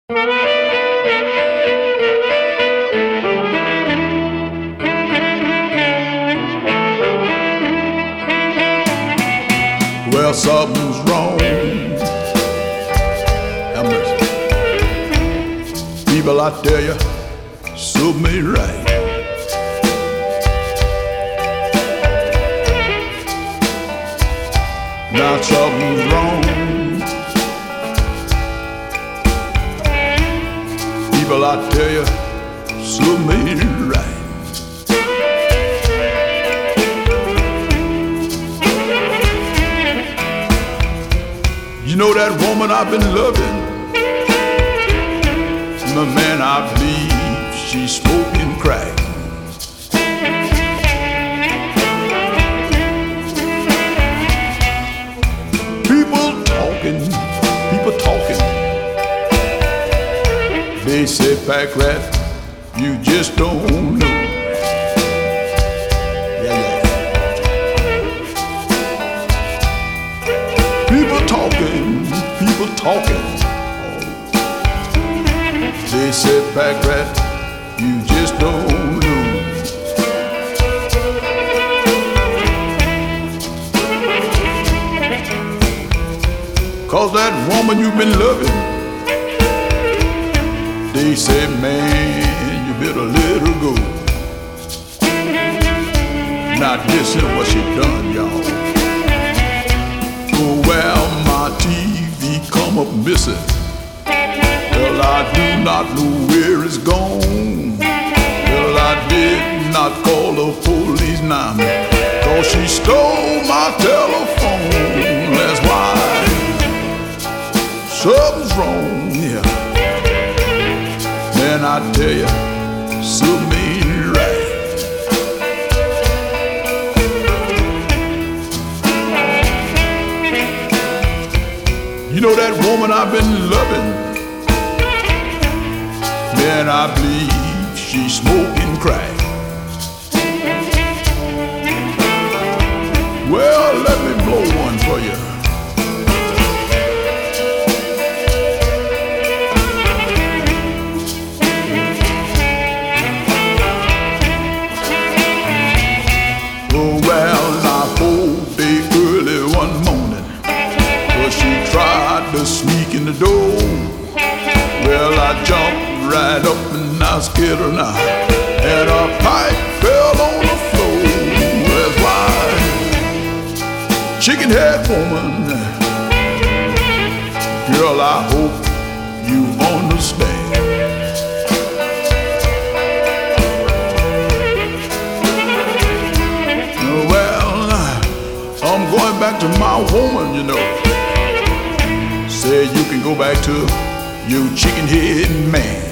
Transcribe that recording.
Well, something's wrong. Have mercy. People, I tell you, something ain't right. Now something's wrong. People, I tell you, something ain't right. You know that woman I've been loving? The man I believe she's smoking crack. People talking. They say, Pack Rat, you just don't know. Yeah. People talking. They say, Pack Rat, you just don't know. Cause that woman you've been loving, they say, man, you better let her go. Not listen to what she done, y'all. Oh, well, my TV come up missing. Well, I do not know where it's gone. Well, I did not call the police now, cause she stole my telephone. That's why something's wrong, yeah. Man, I tell you, something ain't right. You know that woman I've been loving? Man, I believe she's smoking crack. Well, let me blow one for you. To sneak in the door. Well, I jumped right up and I scared her now, and her pipe fell on the floor. That's why, chicken head woman, girl, I hope you understand. Well, I'm going back to my woman, you know. Say you can go back to your chicken head man.